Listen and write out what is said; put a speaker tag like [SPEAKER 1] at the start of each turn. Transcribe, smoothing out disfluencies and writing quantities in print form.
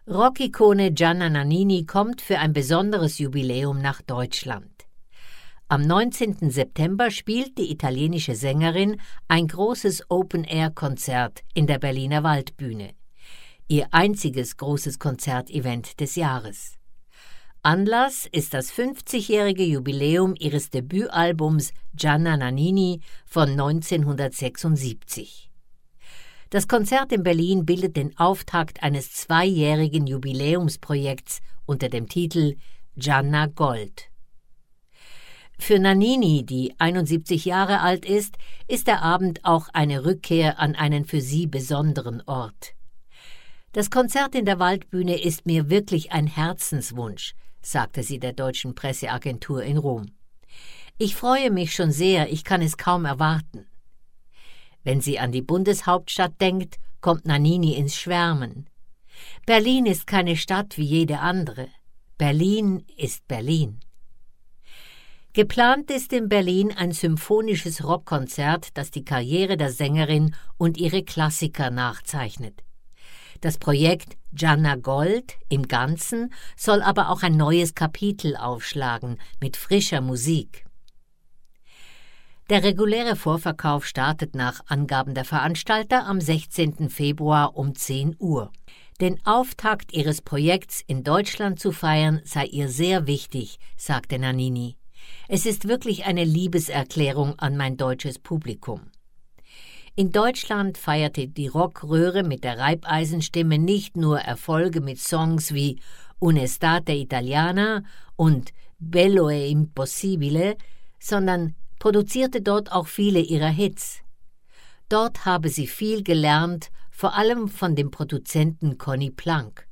[SPEAKER 1] Rockikone Gianna Nannini kommt für ein besonderes Jubiläum nach Deutschland. Am 19. September spielt die italienische Sängerin ein großes Open-Air-Konzert in der Berliner Waldbühne. Ihr einziges großes Konzertevent des Jahres. Anlass ist das 50-jährige Jubiläum ihres Debütalbums Gianna Nannini von 1976. Das Konzert in Berlin bildet den Auftakt eines 2-jährigen Jubiläumsprojekts unter dem Titel Gianna Gold. Für Nannini, die 71 Jahre alt ist der Abend auch eine Rückkehr an einen für sie besonderen Ort. Das Konzert in der Waldbühne ist mir wirklich ein Herzenswunsch, sagte sie der deutschen Presseagentur in Rom. Ich freue mich schon sehr, ich kann es kaum erwarten. Wenn sie an die Bundeshauptstadt denkt, kommt Nannini ins Schwärmen. Berlin ist keine Stadt wie jede andere. Berlin ist Berlin. Geplant ist in Berlin ein symphonisches Rockkonzert, das die Karriere der Sängerin und ihre Klassiker nachzeichnet. Das Projekt Gianna Gold im Ganzen soll aber auch ein neues Kapitel aufschlagen mit frischer Musik. Der reguläre Vorverkauf startet nach Angaben der Veranstalter am 16. Februar um 10 Uhr. Den Auftakt ihres Projekts in Deutschland zu feiern sei ihr sehr wichtig, sagte Nannini. Es ist wirklich eine Liebeserklärung an mein deutsches Publikum. In Deutschland feierte die Rockröhre mit der Reibeisenstimme nicht nur Erfolge mit Songs wie Un'estate italiana und Bello e impossibile, sondern produzierte dort auch viele ihrer Hits. Dort habe sie viel gelernt, vor allem von dem Produzenten Conny Plank.